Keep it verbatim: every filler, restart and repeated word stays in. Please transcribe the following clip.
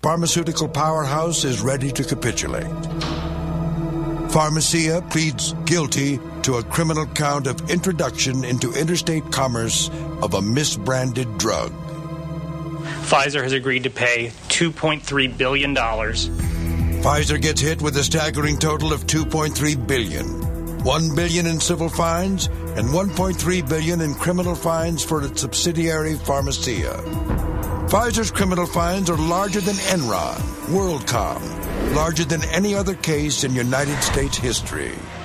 pharmaceutical powerhouse is ready to capitulate. Pharmacia pleads guilty to a criminal count of introduction into interstate commerce of a misbranded drug. Pfizer has agreed to pay two point three billion dollars. Pfizer gets hit with a staggering total of two point three billion dollars. one billion dollars in civil fines and one point three billion dollars in criminal fines for its subsidiary Pharmacia. Pfizer's criminal fines are larger than Enron, WorldCom, larger than any other case in United States history.